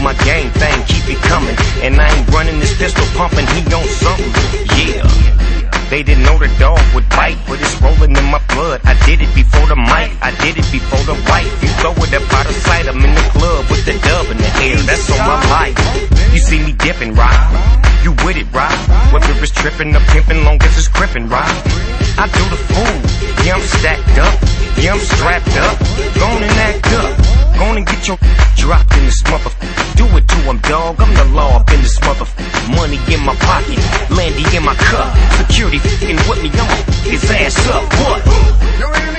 my gang thing, keep it coming. And I ain't running this pistol pumping, he on something, yeah. They didn't know the dog would bite, but it's rolling in my blood. I did it before the mic, I did it before the wife. You throw it up out of sight, I'm in the club with the dub in the air, that's on my life. You see me dipping, right? You with it, right? Whether it's tripping or pimping, long as it's crippin', right? I do the fool, yeah, I'm stacked up, yeah, I'm strapped up. Go on and act up, go on and get your dropped in this motherfucker. Do it to him, dog, I'm the law up in this motherfucker. Money in my pocket, Landy in my cup. Security f***ing with me, I'ma his ass up, what?